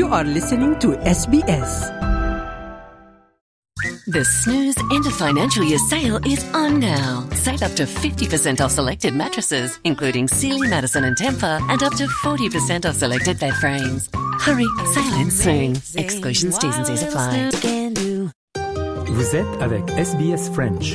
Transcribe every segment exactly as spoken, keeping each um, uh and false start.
are listening to S B S. The Snooze end of financial year sale is on now. Save up to fifty percent off selected mattresses, including Sealy, Madison and Tempur, and up to forty percent off selected bed frames. Hurry, sale ends soon. Exclusions, T's and C's apply. Vous êtes avec S B S French.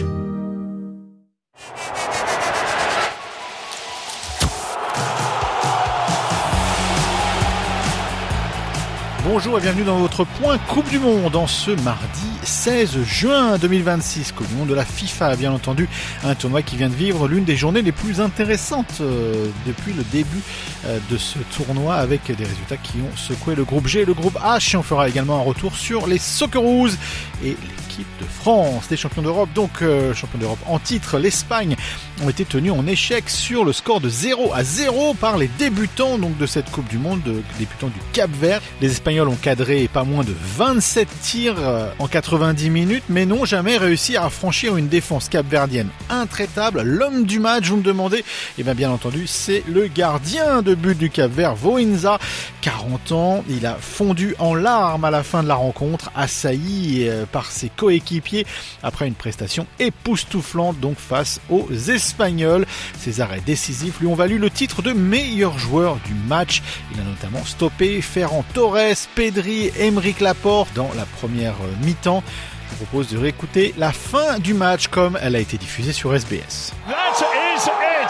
Bonjour et bienvenue dans votre point Coupe du Monde en ce mardi seize juin deux mille vingt-six. Coupe du Monde de la FIFA, bien entendu, un tournoi qui vient de vivre l'une des journées les plus intéressantes euh, depuis le début euh, de ce tournoi, avec des résultats qui ont secoué le groupe G et le groupe H. Et on fera également un retour sur les Socceroos et l'équipe de France, les champions d'Europe. Donc euh, champions d'Europe en titre, l'Espagne ont été tenus en échec sur le score de zéro à zéro par les débutants donc de cette Coupe du Monde, de, débutants du Cap-Vert. Les Espagnols ont cadré pas moins de vingt-sept tirs en quatre-vingt-dix minutes, mais n'ont jamais réussi à franchir une défense capverdienne intraitable. L'homme du match, vous me demandez? Et bien, bien entendu, c'est le gardien de but du Cap-Vert, Voinza, quarante ans. Il a fondu en larmes à la fin de la rencontre, assailli par ses coéquipiers après une prestation époustouflante donc face aux Espagnols. Ses arrêts décisifs lui ont valu le titre de meilleur joueur du match. Il a notamment stoppé Ferran Torres, Pedri, Aymeric Laporte dans la première mi-temps. Je vous propose de réécouter la fin du match comme elle a été diffusée sur S B S. That is it.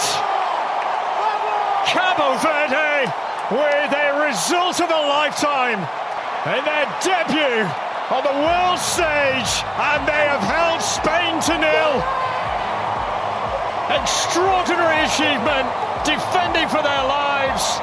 Cabo Verde with a result of a lifetime in their debut on the world stage, and they have held Spain to nil. Extraordinary achievement, defending for their lives.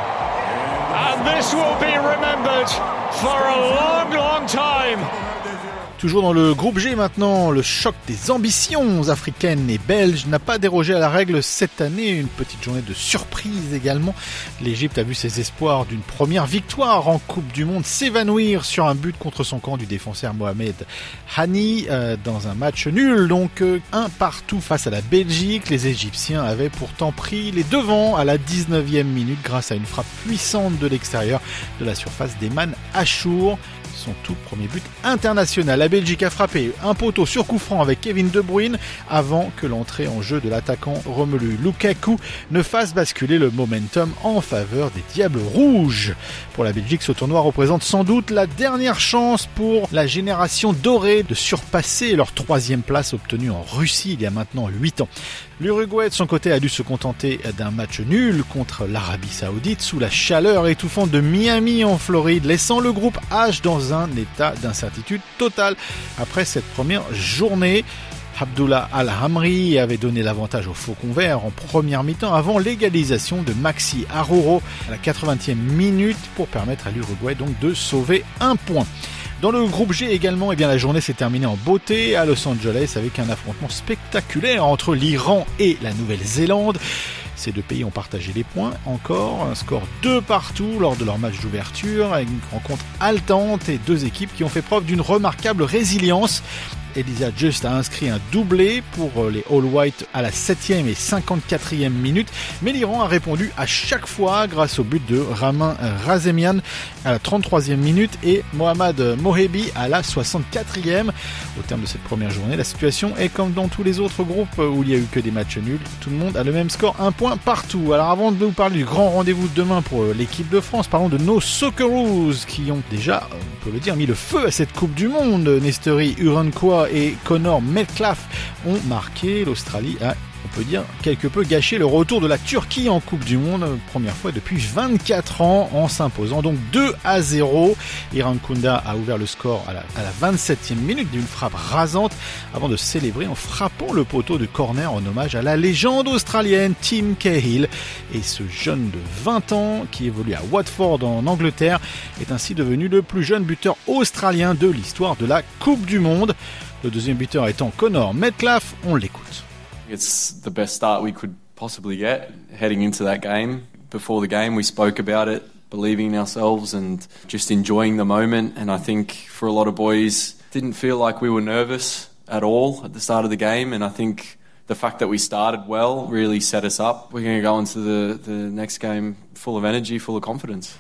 And this will be remembered for a long, long time. Toujours dans le groupe G maintenant, le choc des ambitions africaines et belges n'a pas dérogé à la règle cette année. Une petite journée de surprise également. L'Égypte a vu ses espoirs d'une première victoire en Coupe du Monde s'évanouir sur un but contre son camp du défenseur Mohamed Hani euh, dans un match nul. Donc euh, un partout face à la Belgique. Les Égyptiens avaient pourtant pris les devants à la dix-neuvième minute grâce à une frappe puissante de l'extérieur de la surface d'Eman Achour. Son tout premier but international. La Belgique a frappé un poteau sur coup franc avec Kevin De Bruyne avant que l'entrée en jeu de l'attaquant Romelu Lukaku ne fasse basculer le momentum en faveur des Diables Rouges. Pour la Belgique, ce tournoi représente sans doute la dernière chance pour la génération dorée de surpasser leur troisième place obtenue en Russie il y a maintenant huit ans. L'Uruguay de son côté a dû se contenter d'un match nul contre l'Arabie Saoudite sous la chaleur étouffante de Miami en Floride, laissant le groupe H dans un état d'incertitude totale. Après cette première journée, Abdullah Al-Hamri avait donné l'avantage aux Faucons Verts en première mi-temps avant l'égalisation de Maxi Arroyo à la quatre-vingtième minute pour permettre à l'Uruguay donc de sauver un point. Dans le groupe G également, eh bien, la journée s'est terminée en beauté à Los Angeles avec un affrontement spectaculaire entre l'Iran et la Nouvelle-Zélande. Ces deux pays ont partagé les points encore, un score deux partout lors de leur match d'ouverture, avec une rencontre haletante et deux équipes qui ont fait preuve d'une remarquable résilience. Elijah Just a inscrit un doublé pour les All White à la septième et cinquante-quatrième minute, mais l'Iran a répondu à chaque fois grâce au but de Ramin Razemian à la trente-troisième minute et Mohammad Mohebi à la soixante-quatrième. Au terme de cette première journée, la situation est comme dans tous les autres groupes où il n'y a eu que des matchs nuls. Tout le monde a le même score, un point partout. Alors avant de vous parler du grand rendez-vous de demain pour l'équipe de France, parlons de nos Socceroos qui ont déjà, on peut le dire, mis le feu à cette Coupe du Monde. Nestory Urankwa et Connor Metcalfe ont marqué. L'Australie a, on peut dire, quelque peu gâché le retour de la Turquie en Coupe du Monde, première fois depuis vingt-quatre ans, en s'imposant donc deux à zéro. Irankunda a ouvert le score à la, à la vingt-septième minute d'une frappe rasante avant de célébrer en frappant le poteau de corner en hommage à la légende australienne Tim Cahill. Et ce jeune de vingt ans qui évolue à Watford en Angleterre est ainsi devenu le plus jeune buteur australien de l'histoire de la Coupe du Monde. Le deuxième buteur étant Connor Metcalfe, on l'écoute. It's the best start we could possibly get heading into that game. Before the game we spoke about it, believing in ourselves and just enjoying the moment, and I think for a lot of boys didn't feel like we were nervous at all at the start of the game, and I think the fact that we started well really set us up. We're going to go into the, the next game full of energy, full of confidence.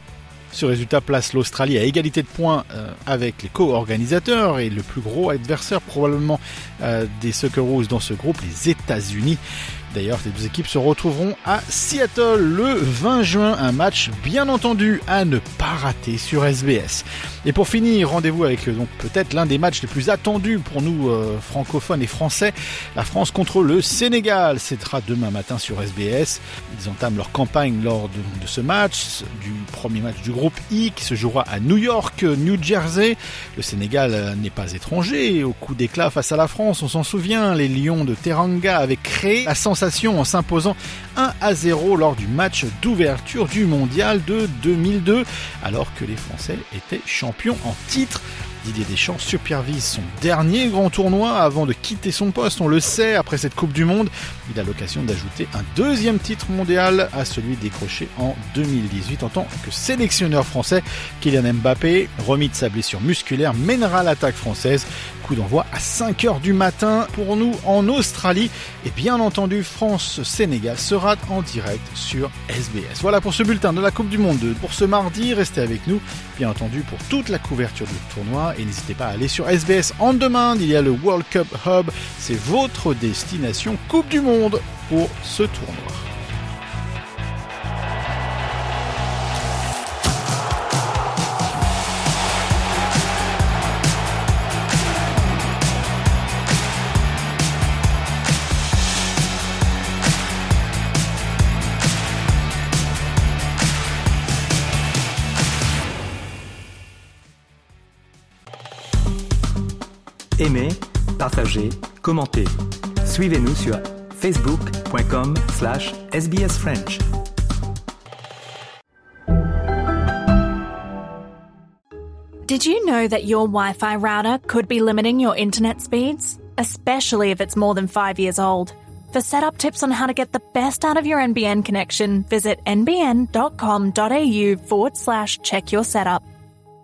Ce résultat place l'Australie à égalité de points euh, avec les co-organisateurs et le plus gros adversaire probablement euh, des Socceroos dans ce groupe, les États-Unis. D'ailleurs, les deux équipes se retrouveront à Seattle le vingt juin, un match bien entendu à ne pas rater sur S B S. Et pour finir, rendez-vous avec donc peut-être l'un des matchs les plus attendus pour nous euh, francophones et français, la France contre le Sénégal. C'est demain matin sur S B S. Ils entament leur campagne lors de, de ce match, du premier match du groupe I qui se jouera à New York, New Jersey. Le Sénégal n'est pas étranger au coup d'éclat face à la France. On s'en souvient, les Lions de Teranga avaient créé la sensation en s'imposant un à zéro lors du match d'ouverture du mondial de deux mille deux, alors que les Français étaient champions en titre. Didier Deschamps supervise son dernier grand tournoi avant de quitter son poste, on le sait, après cette Coupe du Monde. Il a l'occasion d'ajouter un deuxième titre mondial à celui décroché en deux mille dix-huit en tant que sélectionneur français. Kylian Mbappé, remis de sa blessure musculaire, mènera l'attaque française. Coup d'envoi à cinq heures du matin pour nous en Australie. Et bien entendu, France-Sénégal sera en direct sur S B S. Voilà pour ce bulletin de la Coupe du Monde pour ce mardi. Restez avec nous, bien entendu, pour toute la couverture du tournoi. Et n'hésitez pas à aller sur S B S On Demand. Il y a le World Cup Hub. C'est votre destination Coupe du Monde pour ce tournoi. Aimez, partagez, commentez. Suivez-nous sur facebook.com slash sbsfrench. Did you know that your Wi-Fi router could be limiting your internet speeds? Especially if it's more than five years old. For setup tips on how to get the best out of your N B N connection, visit nbn.com.au forward slash check your setup.